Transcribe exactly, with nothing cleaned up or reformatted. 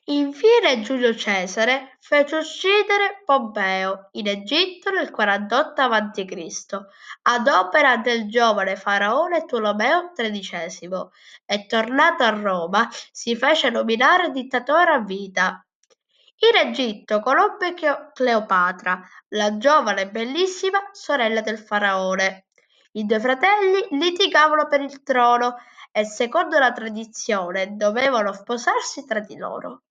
Infine Giulio Cesare fece uccidere Pompeo in Egitto nel quarantotto avanti Cristo ad opera del giovane faraone Tolomeo tredicesimo e tornato a Roma si fece nominare dittatore a vita. In Egitto conobbe Cheo- Cleopatra, la giovane e bellissima sorella del faraone. I due fratelli litigavano per il trono e secondo la tradizione dovevano sposarsi tra di loro.